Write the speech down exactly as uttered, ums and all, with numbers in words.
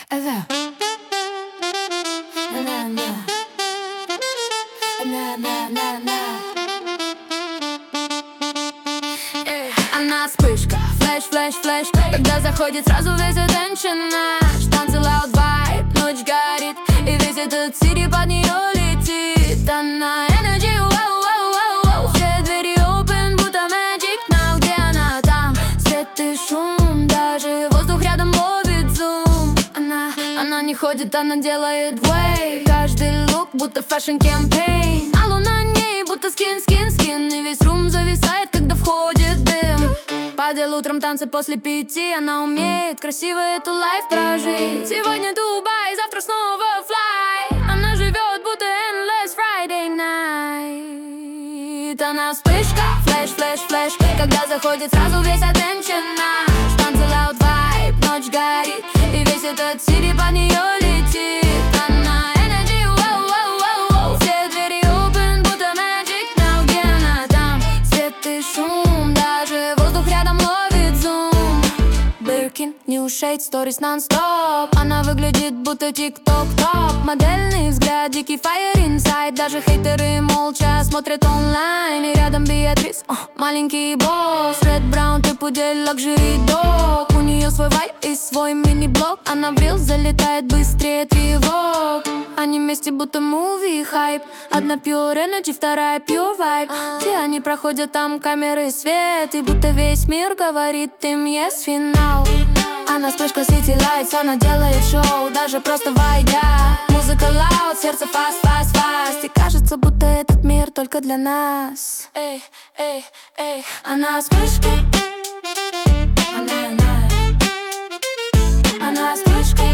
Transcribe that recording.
Эве. На-на. На-на-на-на. Эй. Она вспышка, флэш, флэш, флэш. Когда заходит, сразу весь attention наш. Танцы loud vibe, ночь горит, и весь этот сири под нее летит. Она energy, вау, вау, вау, вау. Все двери open, будто magic now. Где она там? Свет и шум, даже воздух рядом ловит зум. Она, она не ходит, она делает way. Каждый лук, будто fashion campaign. А луна ней, будто скин, скин, скин. И весь рум зависает, когда входит дым. Падал утром танцы после пяти. Она умеет красиво эту лайф прожить. Сегодня Дубай, завтра снова fly. Она живет, будто endless Friday night. Она вспышка, флэш, флэш, флэш. Когда заходит, сразу весь attention наш. Танцы loud vibe, ночь горит, и весь этот сири под нее летит. Она energy, вау, вау, вау, вау. Все двери open, будто magic now. Где она там? Свет и шум, даже воздух рядом ловит зум. Birkin, new shade, stories non-stop. Она выглядит, будто тик-ток топ. Модельный взгляд, дикий fire inside. Даже хейтеры молча смотрят онлайн. И рядом Беатрис, о, маленький босс. Red Brown, ты пудель, luxury dog. У нее свой вайб и свой мини-блог. Она в рилс залетает быстрее тревог. Они вместе, будто муви хайп. Одна pure energy, вторая pure vibe. Все они проходят, там камеры, свет. И будто весь мир говорит им yes, финал. Она вспышка City Lights, она делает шоу, даже просто войдя. Музыка loud, сердце fast, fast, fast. И кажется, будто этот мир только для нас. Эй, эй, эй. Она вспышка. Она, она. Она вспышка.